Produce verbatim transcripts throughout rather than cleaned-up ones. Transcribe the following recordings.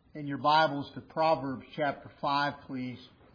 in your Bibles to Proverbs chapter five, please.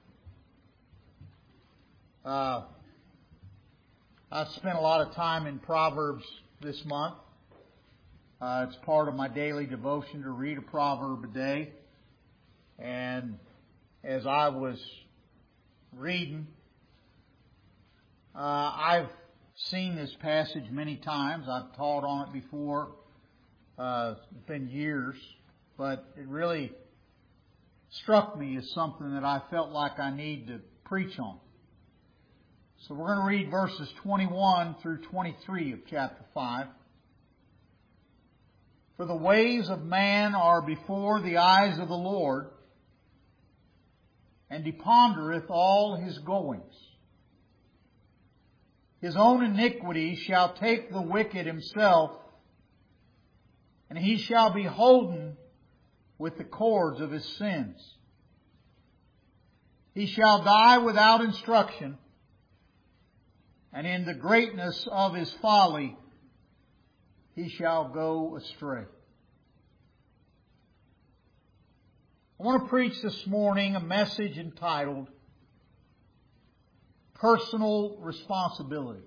Uh, I've spent a lot of time in Proverbs this month. Uh, it's part of my daily devotion to read a proverb a day. And as I was reading, uh, I've seen this passage many times. I've taught on it before. Uh, it's been years. But it really struck me as something that I felt like I need to preach on. So we're going to read verses twenty-one through twenty-three of chapter five. For the ways of man are before the eyes of the Lord, and he pondereth all his goings. His own iniquity shall take the wicked himself, and he shall be holden with the cords of his sins. He shall die without instruction, and in the greatness of his folly he shall go astray. I want to preach this morning a message entitled Personal Responsibility.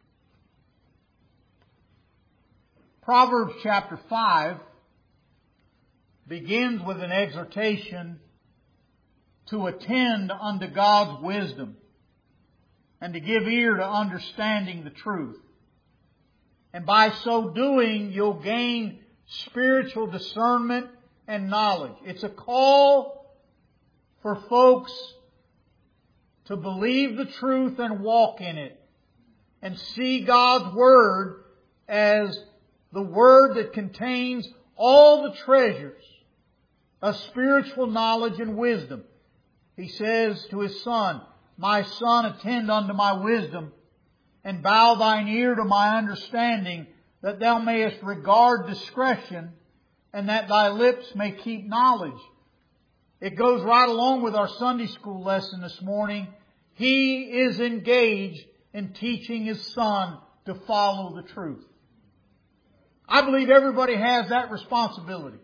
Proverbs chapter five begins with an exhortation to attend unto God's wisdom and to give ear to understanding the truth. And by so doing, you'll gain spiritual discernment and knowledge. It's a call for folks to believe the truth and walk in it and see God's Word as the Word that contains all the treasures of spiritual knowledge and wisdom. He says to His Son, My Son, attend unto my wisdom, and bow thine ear to my understanding, that thou mayest regard discretion, and that thy lips may keep knowledge. It goes right along with our Sunday school lesson this morning. He is engaged in teaching His Son to follow the truth. I believe everybody has that responsibility.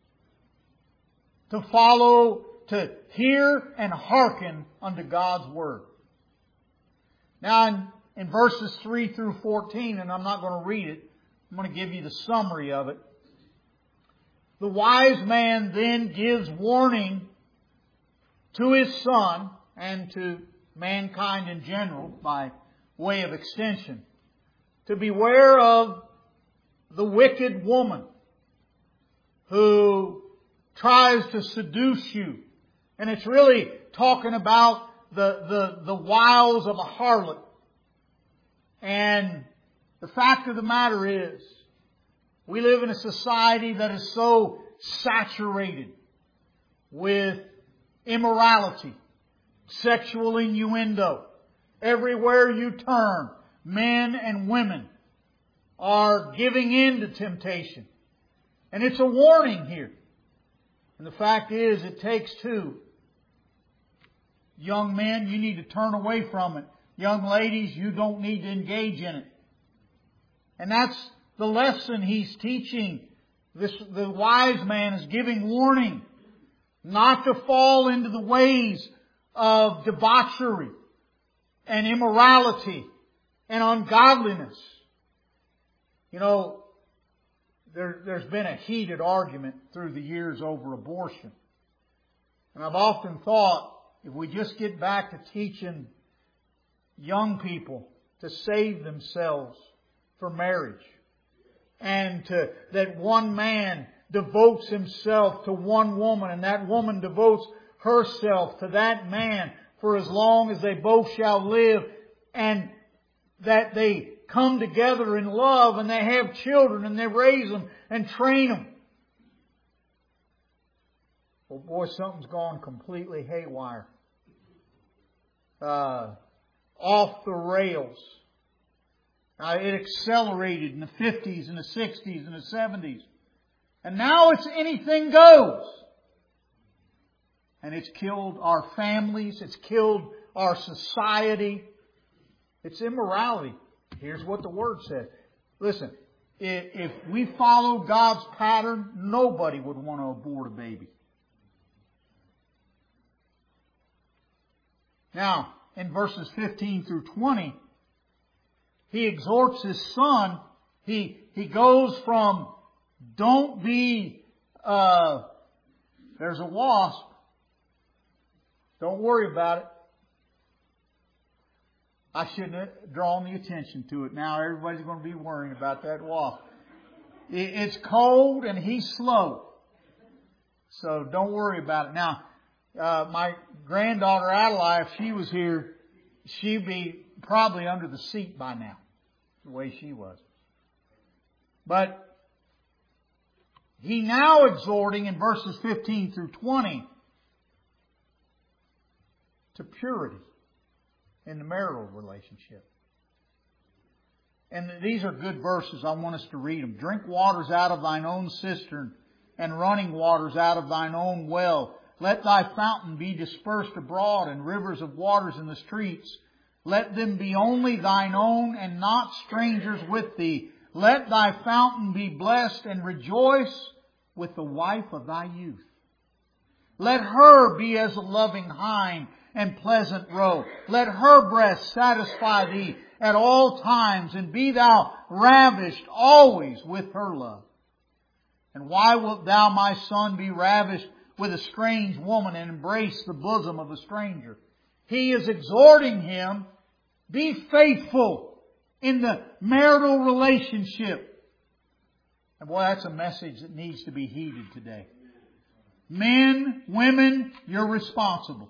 To follow, to hear and hearken unto God's Word. Now in, in verses three through fourteen, and I'm not going to read it, I'm going to give you the summary of it. The wise man then gives warning to his son and to mankind in general by way of extension to beware of the wicked woman who tries to seduce you. And it's really talking about the, the, the wiles of a harlot. And the fact of the matter is, we live in a society that is so saturated with immorality, sexual innuendo. Everywhere you turn, men and women are giving in to temptation. And it's a warning here. And the fact is, it takes two. Young men, you need to turn away from it. Young ladies, you don't need to engage in it. And that's the lesson he's teaching. This, the wise man is giving warning not to fall into the ways of debauchery and immorality and ungodliness. You know, There, there's been a heated argument through the years over abortion. And I've often thought, if we just get back to teaching young people to save themselves for marriage, and to, that one man devotes himself to one woman, and that woman devotes herself to that man for as long as they both shall live, and that they come together in love, and they have children, and they raise them and train them. Well, boy, something's gone completely haywire. Uh, off the rails. Uh, it accelerated in the fifties and the sixties and the seventies. And now it's anything goes. And it's killed our families. It's killed our society. It's immorality. Here's what the Word says. Listen, if we follow God's pattern, nobody would want to abort a baby. Now, in verses fifteen through twenty, he exhorts his son. He, he goes from, don't be, uh, there's a wasp. Don't worry about it. I shouldn't have drawn the attention to it. Now everybody's going to be worrying about that wasp. It's cold and he's slow. So don't worry about it. Now, uh, my granddaughter Adelaide, if she was here, she'd be probably under the seat by now, the way she was. But he now exhorting in verses fifteen through twenty to purity in the marital relationship. And these are good verses. I want us to read them. Drink waters out of thine own cistern, and running waters out of thine own well. Let thy fountain be dispersed abroad, and rivers of waters in the streets. Let them be only thine own, and not strangers with thee. Let thy fountain be blessed, and rejoice with the wife of thy youth. Let her be as a loving hind and pleasant roe. Let her breast satisfy thee at all times, and be thou ravished always with her love. And why wilt thou, my son, be ravished with a strange woman and embrace the bosom of a stranger? He is exhorting him, be faithful in the marital relationship. And boy, that's a message that needs to be heeded today. Men, women, you're responsible.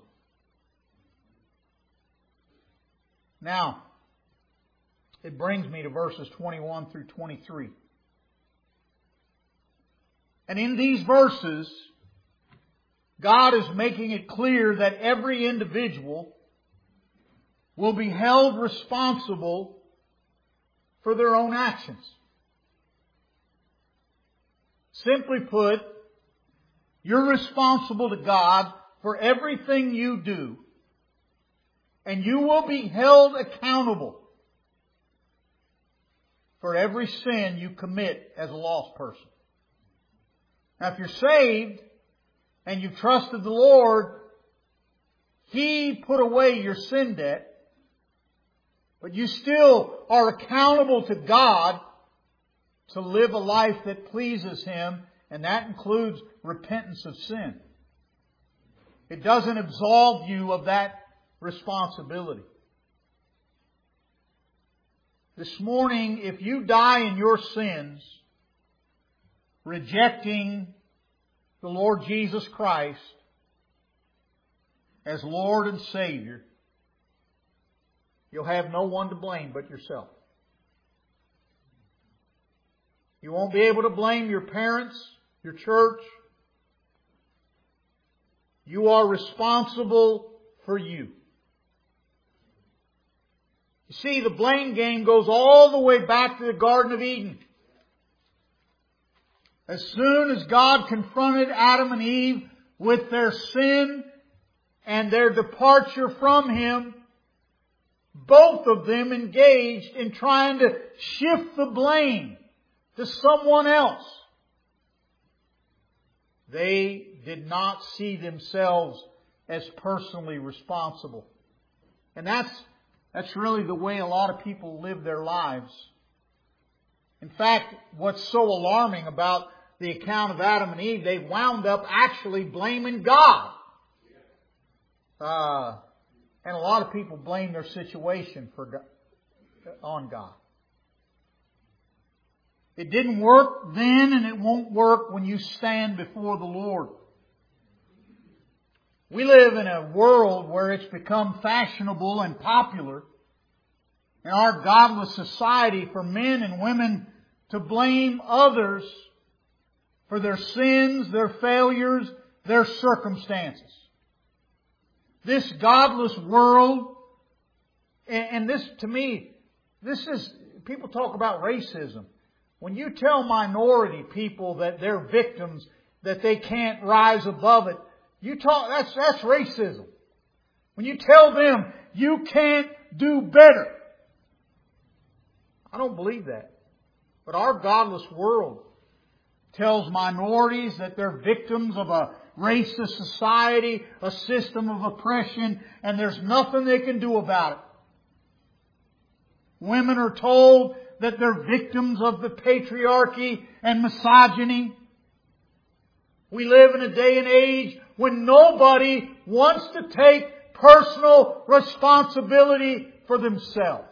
Now, it brings me to verses twenty-one through twenty-three. And in these verses, God is making it clear that every individual will be held responsible for their own actions. Simply put, you're responsible to God for everything you do, and you will be held accountable for every sin you commit as a lost person. Now, if you're saved and you've trusted the Lord, He put away your sin debt, but you still are accountable to God to live a life that pleases Him, and that includes repentance of sin. It doesn't absolve you of that responsibility. This morning, if you die in your sins, rejecting the Lord Jesus Christ as Lord and Savior, you'll have no one to blame but yourself. You won't be able to blame your parents, your church. You are responsible for you. You see, the blame game goes all the way back to the Garden of Eden. As soon as God confronted Adam and Eve with their sin and their departure from Him, both of them engaged in trying to shift the blame to someone else. They did not see themselves as personally responsible. And that's, that's really the way a lot of people live their lives. In fact, what's so alarming about the account of Adam and Eve, they wound up actually blaming God. Uh, and a lot of people blame their situation for God, on God. It didn't work then, and it won't work when you stand before the Lord. We live in a world where it's become fashionable and popular in our godless society for men and women to blame others for their sins, their failures, their circumstances. This godless world, and this, to me, this is, people talk about racism. When you tell minority people that they're victims, that they can't rise above it, you talk, that's, that's racism. When you tell them you can't do better. I don't believe that. But our godless world tells minorities that they're victims of a racist society, a system of oppression, and there's nothing they can do about it. Women are told that they're victims of the patriarchy and misogyny. We live in a day and age when nobody wants to take personal responsibility for themselves.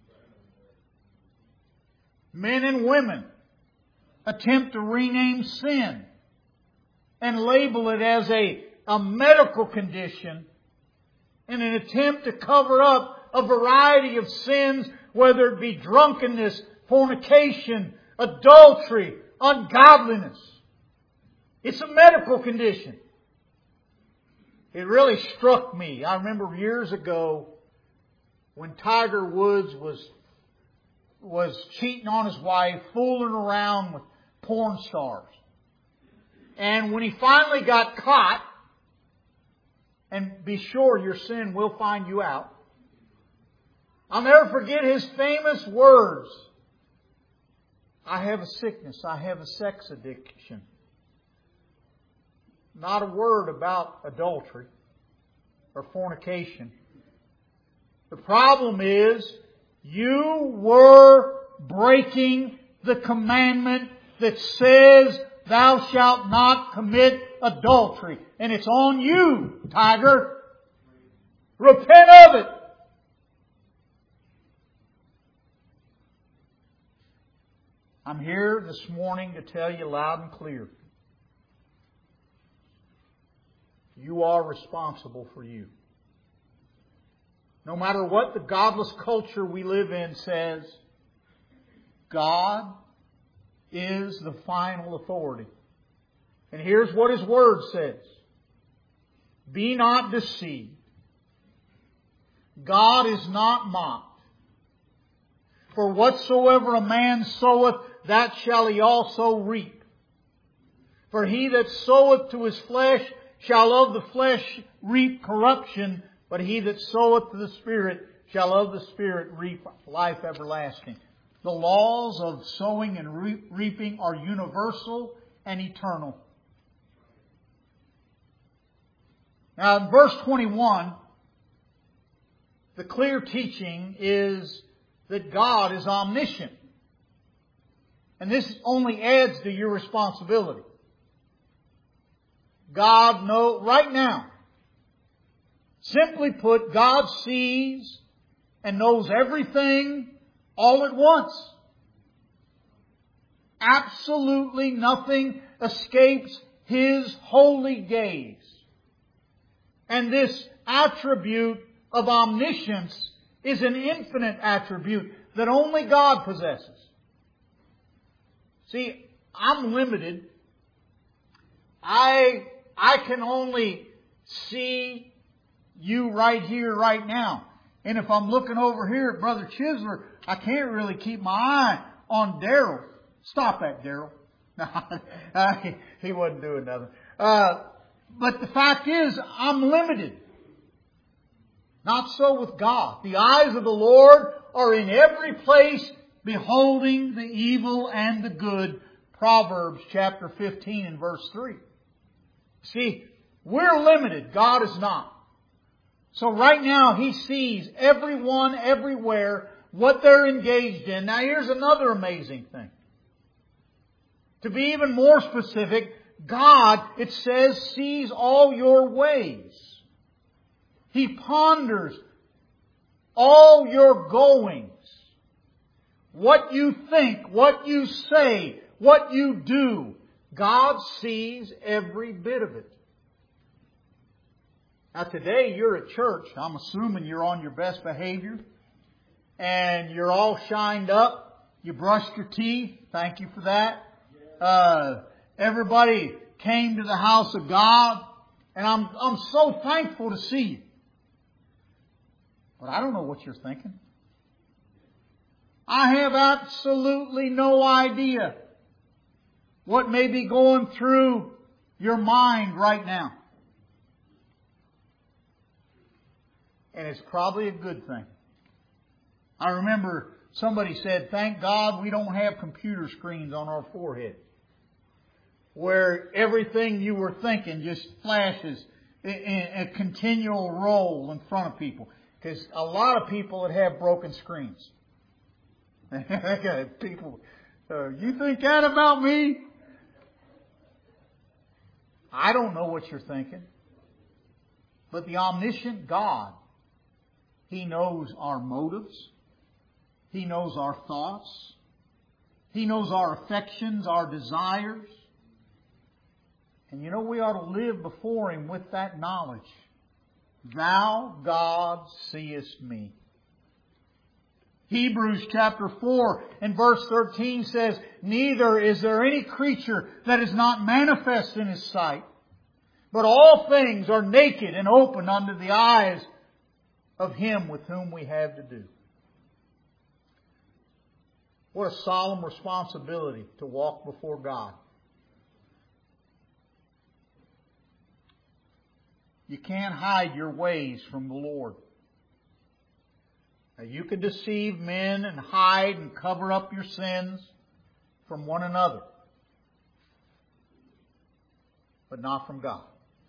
Men and women attempt to rename sin and label it as a, a medical condition in an attempt to cover up a variety of sins, whether it be drunkenness, fornication, adultery, ungodliness. It's a medical condition. It really struck me. I remember years ago when Tiger Woods was was cheating on his wife, fooling around with porn stars. And when he finally got caught, and be sure your sin will find you out, I'll never forget his famous words. I have a sickness. I have a sex addiction. Not a word about adultery or fornication. The problem is, you were breaking the commandment that says thou shalt not commit adultery. And it's on you, Tiger. Repent of it. I'm here this morning to tell you loud and clear. You are responsible for you. No matter what the godless culture we live in says, God is the final authority. And here's what His Word says. Be not deceived. God is not mocked. For whatsoever a man soweth, that shall he also reap. For he that soweth to his flesh shall of the flesh reap corruption, but he that soweth to the Spirit shall of the Spirit reap life everlasting. The laws of sowing and reaping are universal and eternal. Now in verse twenty-one, the clear teaching is that God is omniscient. And this only adds to your responsibility. God knows, right now, simply put, God sees and knows everything all at once. Absolutely nothing escapes His holy gaze. And this attribute of omniscience is an infinite attribute that only God possesses. See, I'm limited. I, I can only see you right here, right now. And if I'm looking over here at Brother Chisler, I can't really keep my eye on Daryl. Stop that, Daryl. No, he, he wasn't doing nothing. Uh, but the fact is, I'm limited. Not so with God. The eyes of the Lord are in every place, beholding the evil and the good. Proverbs chapter fifteen and verse three. See, we're limited. God is not. So right now He sees everyone, everywhere, what they're engaged in. Now here's another amazing thing. To be even more specific, God, it says, sees all your ways. He ponders all your goings. What you think, what you say, what you do. God sees every bit of it. Now today you're at church. I'm assuming you're on your best behavior. And you're all shined up. You brushed your teeth. Thank you for that. Uh, everybody came to the house of God. And I'm, I'm so thankful to see you. But I don't know what you're thinking. I have absolutely no idea what may be going through your mind right now. And it's probably a good thing. I remember somebody said, thank God we don't have computer screens on our forehead. where everything you were thinking just flashes in a continual roll in front of people. Because a lot of people that have broken screens. People, uh, you think that about me? I don't know what you're thinking. But the omniscient God, He knows our motives. He knows our thoughts. He knows our affections, our desires. And you know, we ought to live before Him with that knowledge. Thou, God, seest me. Hebrews chapter four and verse thirteen says, Neither is there any creature that is not manifest in His sight, but all things are naked and open unto the eyes of Him with whom we have to do. What a solemn responsibility to walk before God. You can't hide your ways from the Lord. Now, you can deceive men and hide and cover up your sins from one another, but not from God.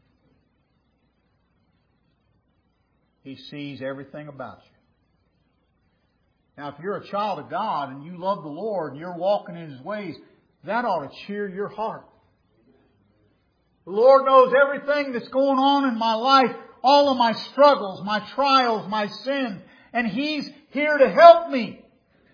He sees everything about you. Now, if you're a child of God and you love the Lord and you're walking in His ways, that ought to cheer your heart. The Lord knows everything that's going on in my life, all of my struggles, my trials, my sin, and He's here to help me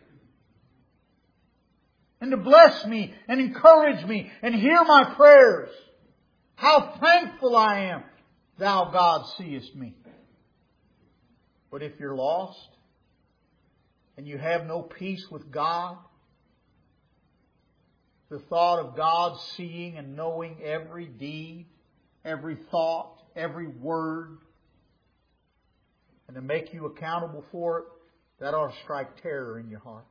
and to bless me and encourage me and hear my prayers. How thankful I am, Thou, God, seest me. But if you're lost and you have no peace with God, the thought of God seeing and knowing every deed, every thought, every word, and to make you accountable for it, that ought to strike terror in your heart.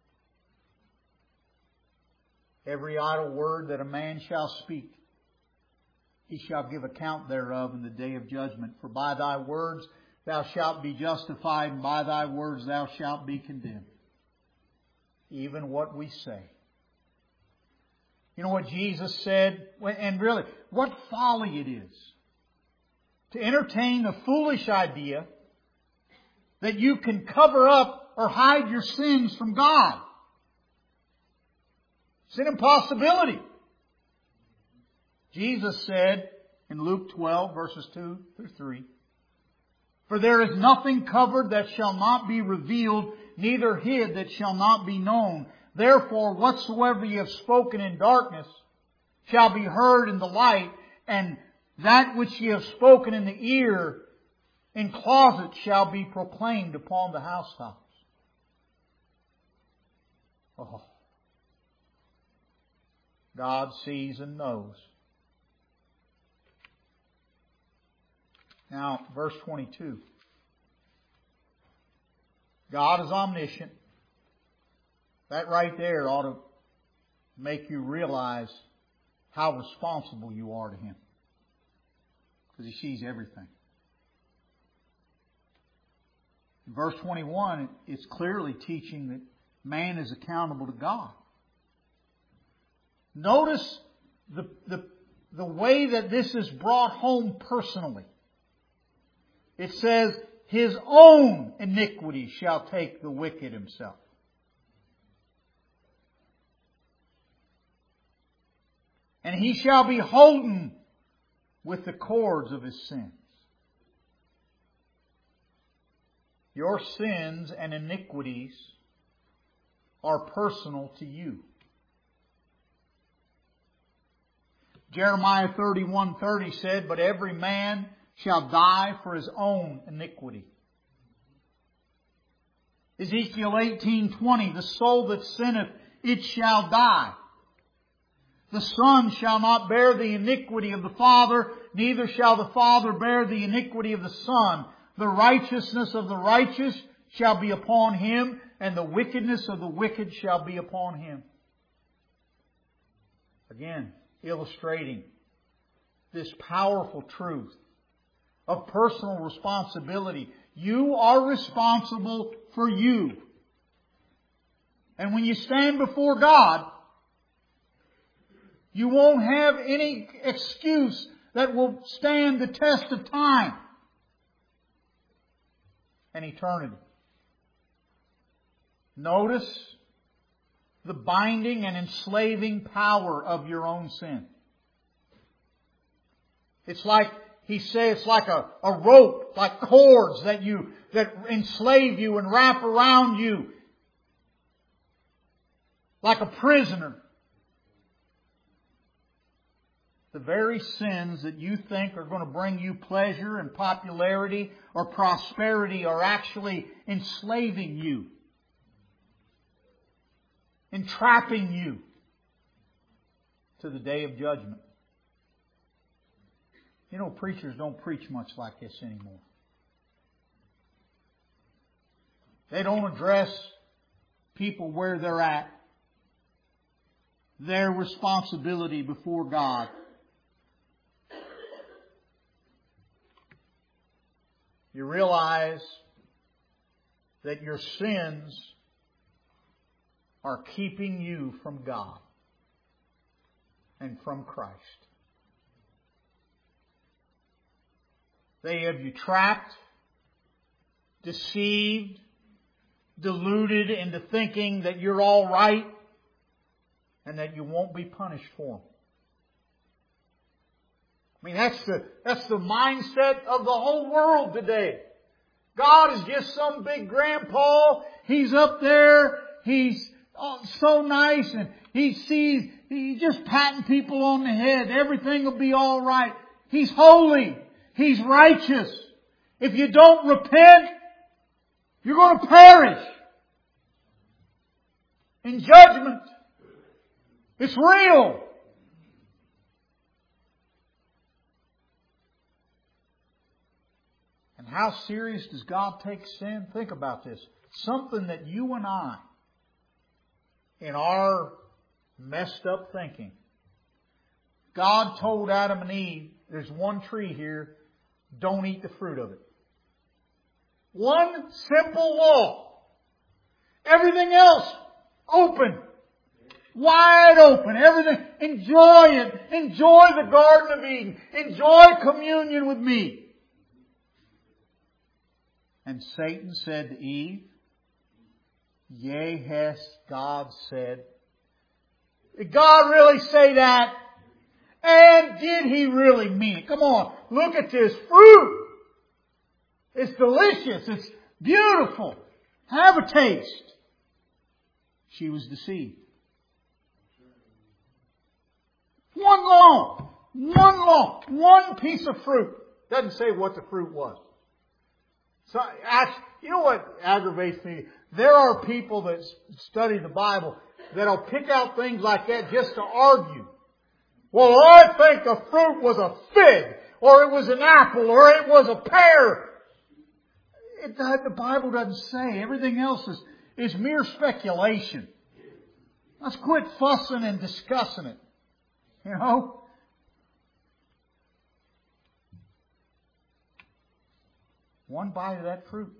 Every idle word that a man shall speak, he shall give account thereof in the day of judgment. For by thy words thou shalt be justified, and by thy words thou shalt be condemned. Even what we say. You know what Jesus said? And really, what folly it is to entertain the foolish idea that you can cover up or hide your sins from God. It's an impossibility. Jesus said in Luke twelve, verses two through three, For there is nothing covered that shall not be revealed, neither hid that shall not be known. Therefore, whatsoever ye have spoken in darkness shall be heard in the light, and that which ye have spoken in the ear in closet shall be proclaimed upon the housetops. Oh. God sees and knows. Now, verse twenty-two. God is omniscient. That right there ought to make you realize how responsible you are to Him. Because He sees everything. In verse twenty-one, it's clearly teaching that man is accountable to God. Notice the, the, the way that this is brought home personally. It says, His own iniquity shall take the wicked himself. And he shall be holden with the cords of his sins. Your sins and iniquities are personal to you. Jeremiah thirty-one thirty said, But every man shall die for his own iniquity. Ezekiel eighteen twenty, The soul that sinneth, it shall die. The son shall not bear the iniquity of the father, neither shall the father bear the iniquity of the son. The righteousness of the righteous shall be upon him, and the wickedness of the wicked shall be upon him. Again, illustrating this powerful truth of personal responsibility. You are responsible for you. And when you stand before God, You won't have any excuse that will stand the test of time and eternity. Notice the binding and enslaving power of your own sin. It's like, he says, it's like a, a rope, like cords that you, that enslave you and wrap around you. Like a prisoner. The very sins that you think are going to bring you pleasure and popularity or prosperity are actually enslaving you. Entrapping you to the day of judgment. You know, preachers don't preach much like this anymore. They don't address people where they're at. Their responsibility before God. You realize that your sins are keeping you from God and from Christ. They have you trapped, deceived, deluded into thinking that you're all right and that you won't be punished for them. I mean, that's the, that's the mindset of the whole world today. God is just some big grandpa. He's up there. He's so nice and he sees, he's just patting people on the head. Everything will be all right. He's holy. He's righteous. If you don't repent, you're going to perish in judgment. It's real. And how serious does God take sin? Think about this. Something that you and I, in our messed up thinking, God told Adam and Eve, there's one tree here, don't eat the fruit of it. One simple law. Everything else, open. Wide open. Everything. Enjoy it. Enjoy the Garden of Eden. Enjoy communion with me. And Satan said to Eve, yea, has God said. Did God really say that? And did He really mean it? Come on, look at this fruit. It's delicious. It's beautiful. Have a taste. She was deceived. One law. One law. One piece of fruit. Doesn't say what the fruit was. So, you know what aggravates me? There are people that study the Bible that'll pick out things like that just to argue. Well, I think the fruit was a fig, or it was an apple, or it was a pear. It, the Bible doesn't say. Everything else is, is mere speculation. Let's quit fussing and discussing it. You know? One bite of that fruit.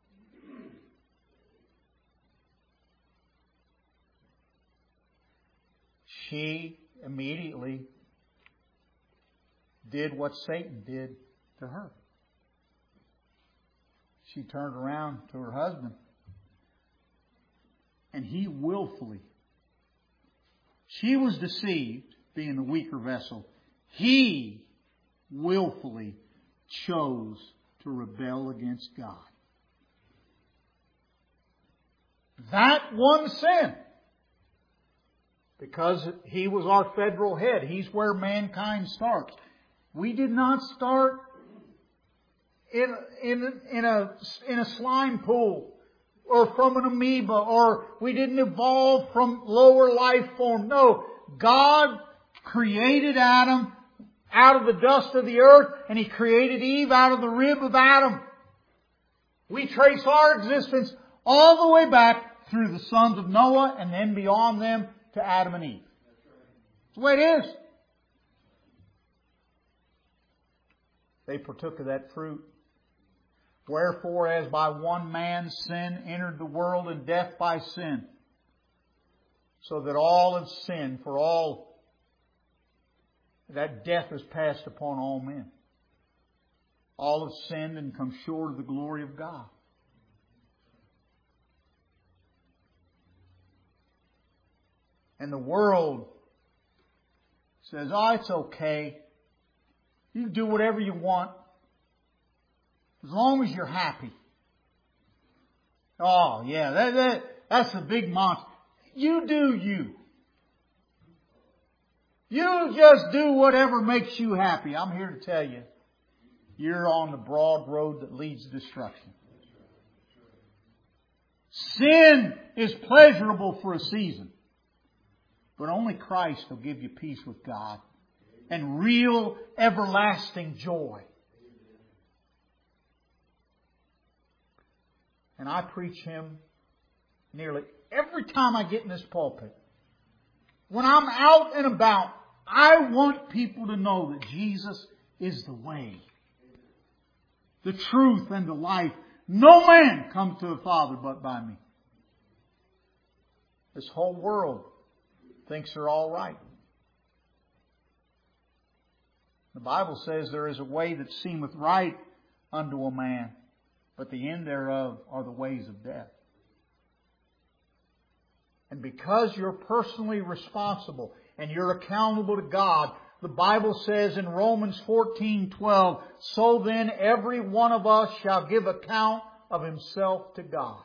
She immediately did what Satan did to her. She turned around to her husband, and he willfully, she was deceived, being the weaker vessel. He willfully chose to rebel against God. That one sin. Because He was our federal head. He's where mankind starts. We did not start in, in, in, a, in a slime pool or from an amoeba, or we didn't evolve from lower life form. No, God created Adam out of the dust of the earth, and He created Eve out of the rib of Adam. We trace our existence all the way back through the sons of Noah and then beyond them to Adam and Eve. That's the way it is. They partook of that fruit. Wherefore, as by one man sin entered the world, and death by sin, so that all have sinned, for all that death has passed upon all men. All have sinned and come short of the glory of God. And the world says, oh, it's okay. You can do whatever you want. As long as you're happy. Oh, yeah, that, that, that's the big monster. You do you. You just do whatever makes you happy. I'm here to tell you, you're on the broad road that leads to destruction. Sin is pleasurable for a season. But only Christ will give you peace with God and real everlasting joy. And I preach Him nearly every time I get in this pulpit. When I'm out and about, I want people to know that Jesus is the way, the truth, and the life. No man comes to the Father but by me. This whole world thinks they're all right. The Bible says there is a way that seemeth right unto a man, but the end thereof are the ways of death. And because you're personally responsible and you're accountable to God, the Bible says in Romans fourteen twelve, so then every one of us shall give account of himself to God.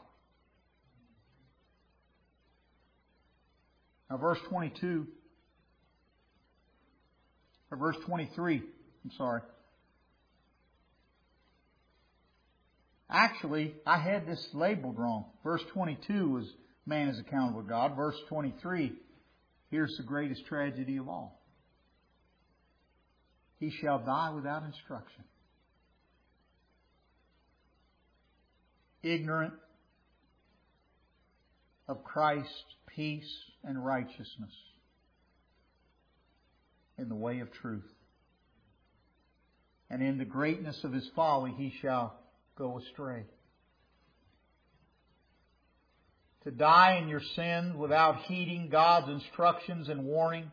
Now verse twenty-two, or verse twenty-three, I'm sorry. Actually, I had this labeled wrong. Verse twenty-two was man is accountable to God. Verse twenty-three, here's the greatest tragedy of all. He shall die without instruction. Ignorant of Christ's peace and righteousness in the way of truth. And in the greatness of his folly he shall go astray. To die in your sins without heeding God's instructions and warnings.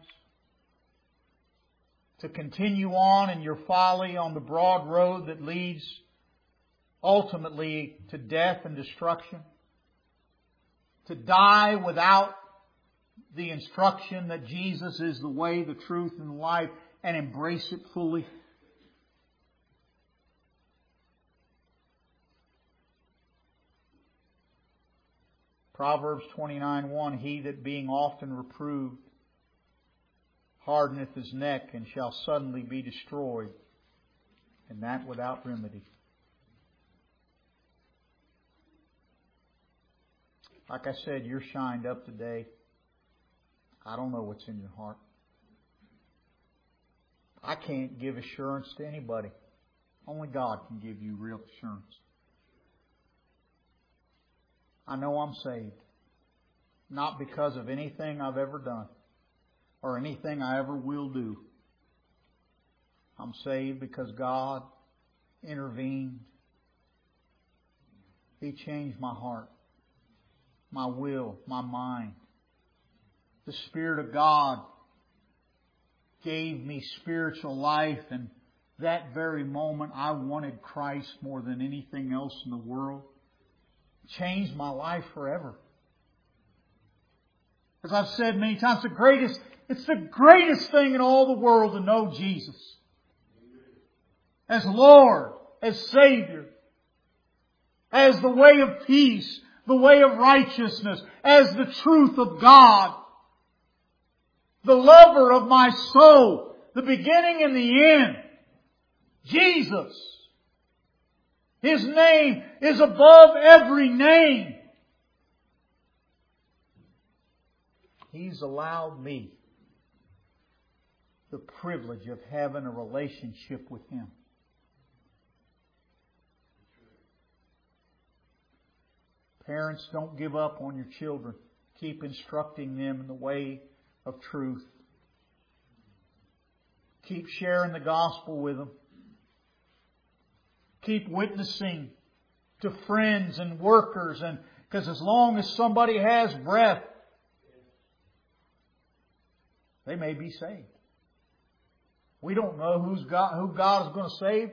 To continue on in your folly on the broad road that leads ultimately to death and destruction. To die without the instruction that Jesus is the way, the truth, and the life, and embrace it fully. Proverbs twenty-nine one, he that being often reproved hardeneth his neck and shall suddenly be destroyed, and that without remedy. Like I said, you're shined up today. I don't know what's in your heart. I can't give assurance to anybody. Only God can give you real assurance. I know I'm saved. Not because of anything I've ever done or anything I ever will do. I'm saved because God intervened. He changed my heart, my will, my mind. The Spirit of God gave me spiritual life, and that very moment I wanted Christ more than anything else in the world. Changed my life forever. As I've said many times, the greatest, it's the greatest thing in all the world to know Jesus. As Lord, as Savior, as the way of peace, the way of righteousness, as the truth of God, the lover of my soul, the beginning and the end, Jesus. His name is above every name. He's allowed me the privilege of having a relationship with Him. Parents, don't give up on your children. Keep instructing them in the way of truth. Keep sharing the gospel with them. Keep witnessing to friends and workers, and because as long as somebody has breath, they may be saved. We don't know who's God, who God is going to save.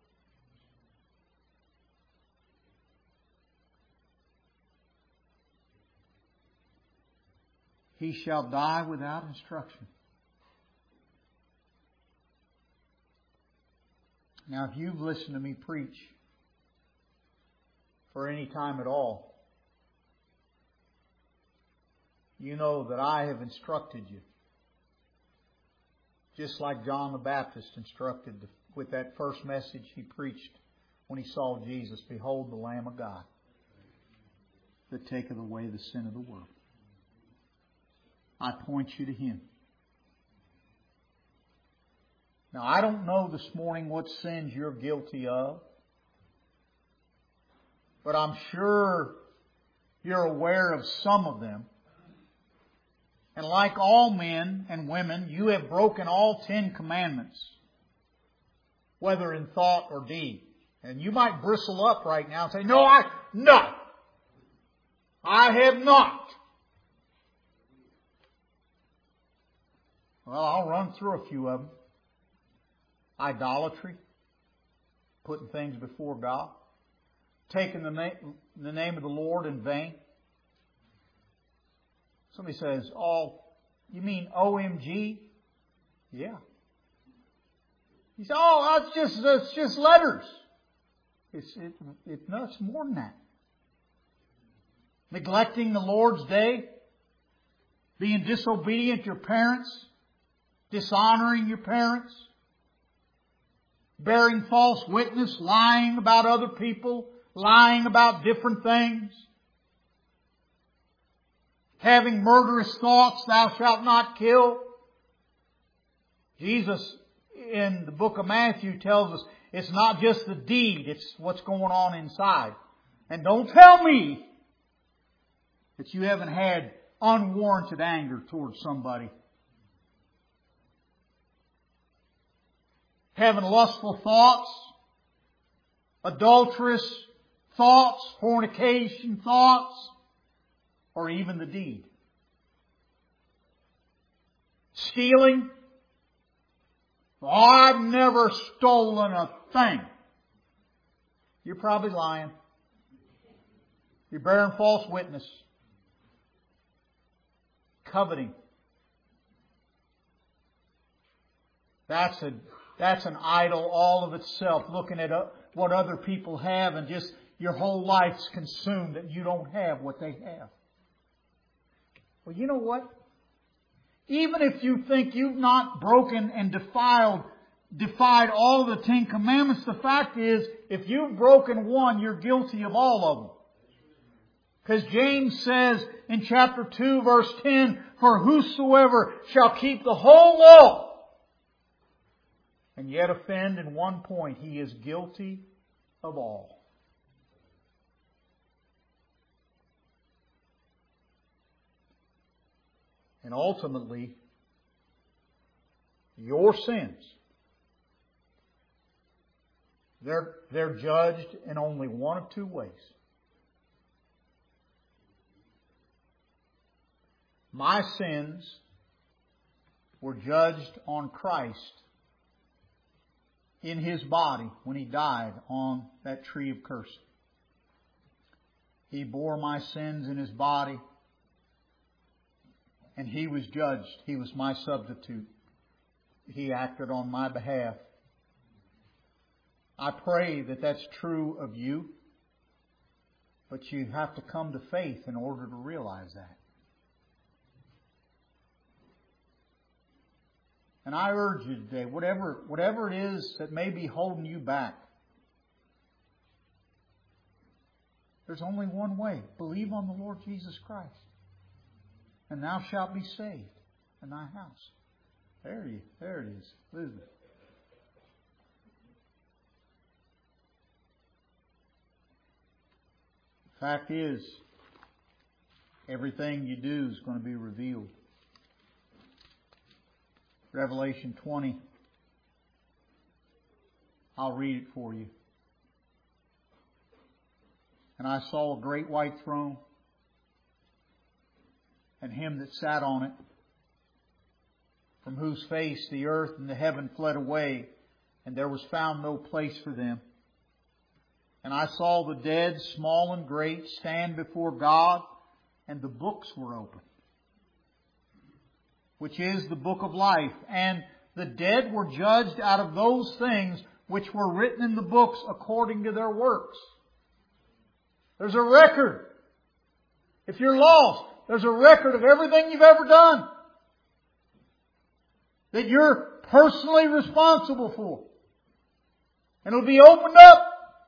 He shall die without instruction. Now, if you've listened to me preach for any time at all, you know that I have instructed you. Just like John the Baptist instructed with that first message he preached when he saw Jesus. Behold the Lamb of God that taketh away the sin of the world. I point you to Him. Now, I don't know this morning what sins you're guilty of, but I'm sure you're aware of some of them. And like all men and women, you have broken all Ten Commandments, whether in thought or deed. And you might bristle up right now and say, no, I, no, I have not. Well, I'll run through a few of them. Idolatry, putting things before God, taking the name, the name of the Lord in vain. Somebody says, "Oh, you mean O M G?" Yeah. You say, "Oh, that's just that's just letters." It's it, it no, it's more than that. Neglecting the Lord's day, being disobedient to your parents, dishonoring your parents, bearing false witness, lying about other people, lying about different things, having murderous thoughts, thou shalt not kill. Jesus in the book of Matthew tells us it's not just the deed, it's what's going on inside. And don't tell me that you haven't had unwarranted anger towards somebody. Having lustful thoughts, adulterous thoughts, fornication thoughts, or even the deed. Stealing. Oh, I've never stolen a thing. You're probably lying. You're bearing false witness. Coveting. That's a That's an idol all of itself, looking at what other people have and just your whole life's consumed that you don't have what they have. Well, you know what? Even if you think you've not broken and defiled, defied all of the Ten Commandments, the fact is, if you've broken one, you're guilty of all of them. Because James says in chapter two, verse ten, "For whosoever shall keep the whole law, and yet offend in one point, he is guilty of all." And ultimately, your sins, they're, they're judged in only one of two ways. My sins were judged on Christ in His body when He died on that tree of cursing. He bore my sins in His body, and He was judged. He was my substitute. He acted on my behalf. I pray that that's true of you, but you have to come to faith in order to realize that. And I urge you today, whatever, whatever it is that may be holding you back, there's only one way. Believe on the Lord Jesus Christ, and thou shalt be saved in thy house. There you, there it is. Elizabeth. The fact is, everything you do is going to be revealed. Revelation twenty. I'll read it for you. "And I saw a great white throne, and Him that sat on it. from whose face the earth and the heaven fled away, and there was found no place for them. And I saw the dead, small and great, stand before God, and the books were opened, which is the book of life. And the dead were judged out of those things which were written in the books according to their works. There's a record. If you're lost, there's a record of everything you've ever done that you're personally responsible for. And it'll be opened up.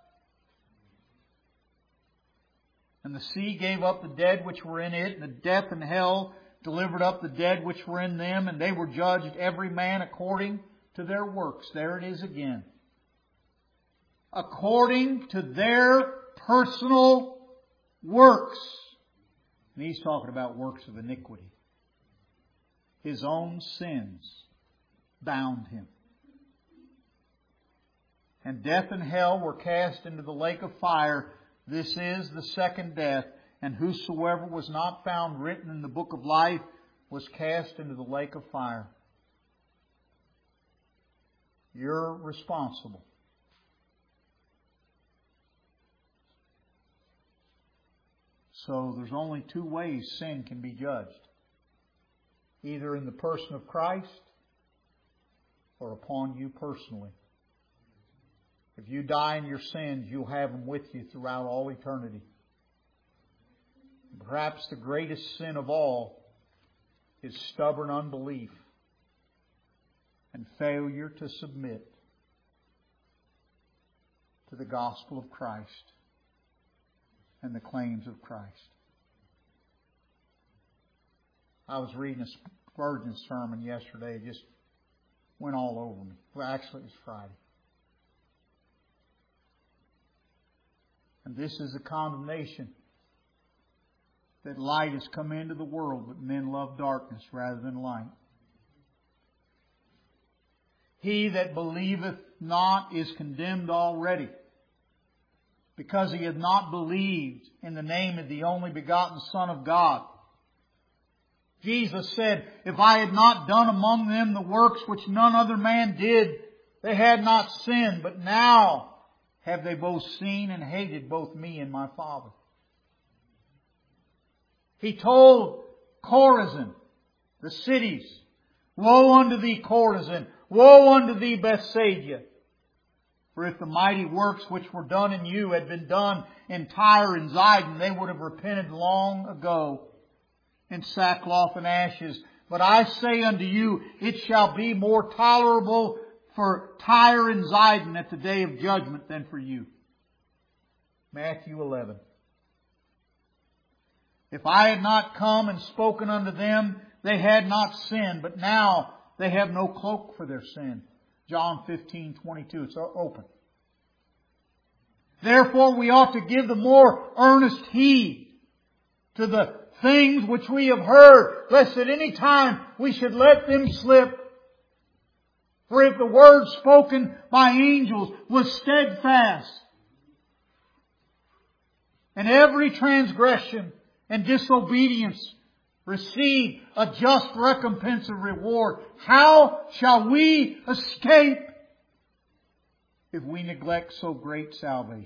And the sea gave up the dead which were in it, and the death and hell delivered up the dead which were in them, and they were judged every man according to their works. There it is again. According to their personal works. And he's talking about works of iniquity. His own sins bound him. And death and hell were cast into the lake of fire. This is the second death. And whosoever was not found written in the book of life was cast into the lake of fire. You're responsible. So there's only two ways sin can be judged. Either in the person of Christ or upon you personally. If you die in your sins, you'll have them with you throughout all eternity. Perhaps the greatest sin of all is stubborn unbelief and failure to submit to the gospel of Christ and the claims of Christ. I was reading a Spurgeon sermon yesterday. It just went all over me. Well, actually, it was Friday. And this is the condemnation, that light has come into the world, but men love darkness rather than light. He that believeth not is condemned already, because he hath not believed in the name of the only begotten Son of God. Jesus said, if I had not done among them the works which none other man did, they had not sinned. But now have they both seen and hated both me and my Father. He told Chorazin, the cities, woe unto thee, Chorazin! Woe unto thee, Bethsaida! For if the mighty works which were done in you had been done in Tyre and Zidon, they would have repented long ago in sackcloth and ashes. But I say unto you, it shall be more tolerable for Tyre and Zidon at the day of judgment than for you. Matthew eleven. If I had not come and spoken unto them, they had not sinned, but now they have no cloak for their sin. John fifteen twenty-two. It's open. Therefore we ought to give the more earnest heed to the things which we have heard, lest at any time we should let them slip. For if the word spoken by angels was steadfast, and every transgression and disobedience receive a just recompense of reward, how shall we escape if we neglect so great salvation?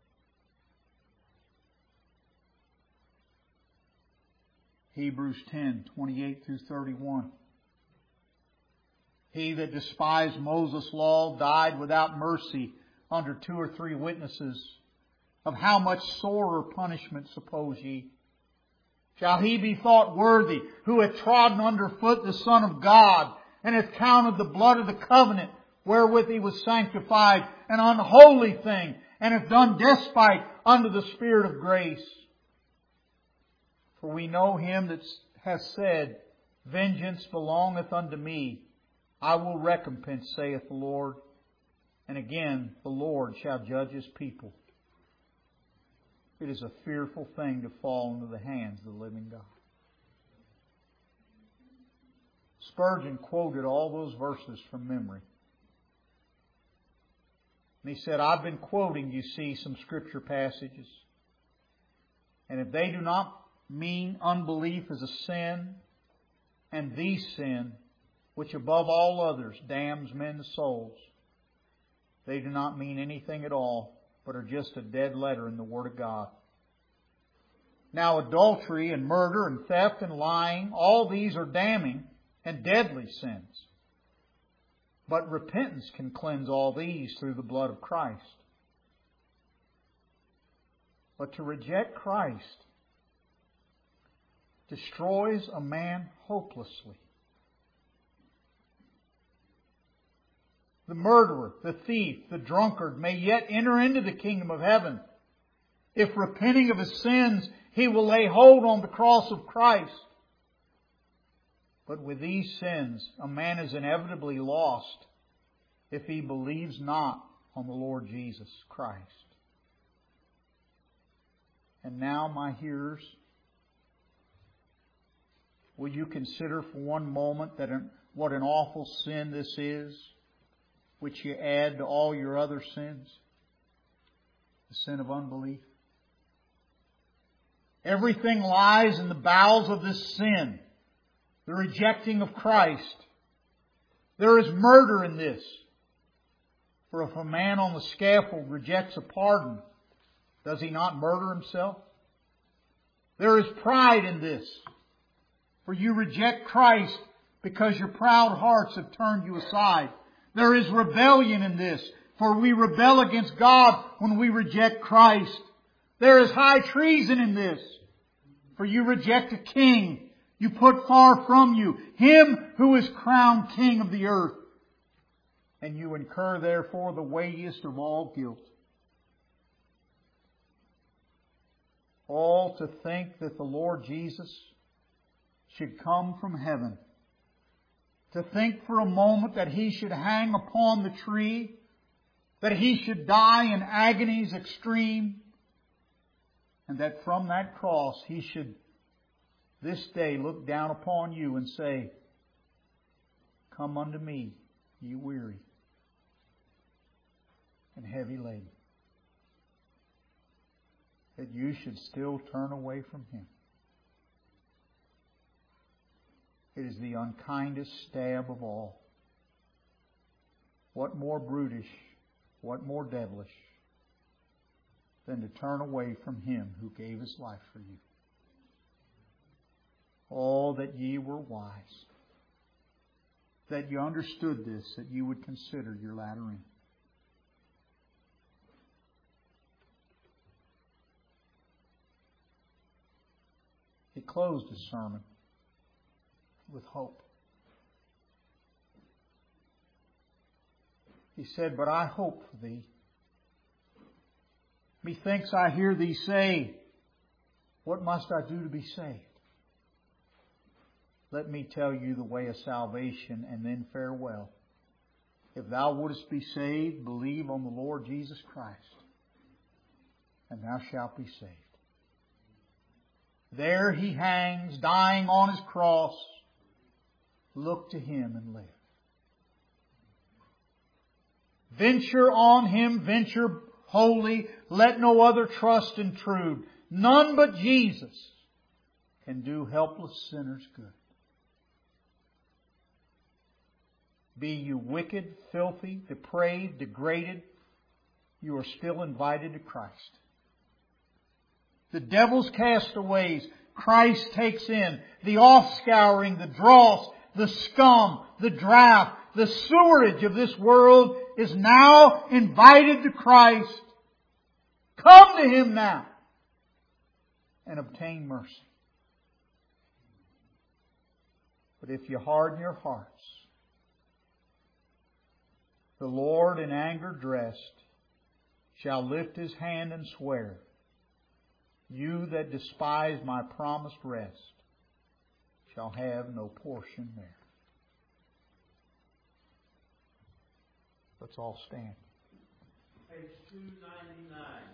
Hebrews ten twenty-eight through thirty-one. He that despised Moses' law died without mercy under two or three witnesses. Of how much sorer punishment, suppose ye? Shall he be thought worthy who hath trodden under foot the Son of God, and hath counted the blood of the covenant wherewith he was sanctified an unholy thing, and hath done despite unto the Spirit of grace? For we know him that hath said, vengeance belongeth unto me, I will recompense, saith the Lord. And again, the Lord shall judge His people. It is a fearful thing to fall into the hands of the living God. Spurgeon quoted all those verses from memory. And he said, I've been quoting, you see, some scripture passages. And if they do not mean unbelief as a sin and the sin, which above all others damns men's souls. They do not mean anything at all, but are just a dead letter in the Word of God. Now adultery and murder and theft and lying, all these are damning and deadly sins. But repentance can cleanse all these through the blood of Christ. But to reject Christ destroys a man hopelessly. The murderer, the thief, the drunkard may yet enter into the kingdom of heaven. If repenting of his sins, he will lay hold on the cross of Christ. But with these sins, a man is inevitably lost if he believes not on the Lord Jesus Christ. And now, my hearers, will you consider for one moment that an, what an awful sin this is, which you add to all your other sins? The sin of unbelief. Everything lies in the bowels of this sin, the rejecting of Christ. There is murder in this. For if a man on the scaffold rejects a pardon, does he not murder himself? There is pride in this. For you reject Christ because your proud hearts have turned you aside. There is rebellion in this. For we rebel against God when we reject Christ. There is high treason in this. For you reject a king. You put far from you Him who is crowned King of the earth. And you incur therefore the weightiest of all guilt. All to think that the Lord Jesus should come from heaven. To think for a moment that He should hang upon the tree. That He should die in agonies extreme. And that from that cross He should this day look down upon you and say, "Come unto me, ye weary and heavy laden." That you should still turn away from Him. It is the unkindest stab of all. What more brutish, what more devilish than to turn away from Him who gave His life for you? Oh, that ye were wise, that you understood this, that you would consider your latter end. He closed his sermon with hope. He said, "But I hope for thee. Methinks I hear thee say, What must I do to be saved? Let me tell you the way of salvation, and then farewell. If thou wouldest be saved, believe on the Lord Jesus Christ, and thou shalt be saved." There He hangs, dying on His cross. Look to Him and live. Venture on Him, venture wholly. Let no other trust intrude. None but Jesus can do helpless sinners good. Be you wicked, filthy, depraved, degraded, you are still invited to Christ. The devil's castaways, Christ takes in. The offscouring, the dross, the scum, the draft, the sewerage of this world is now invited to Christ. Come to Him now and obtain mercy. But if you harden your hearts, the Lord in anger dressed shall lift His hand and swear, "You that despise my promised rest shall have no portion there." Let's all stand. Page two ninety-nine.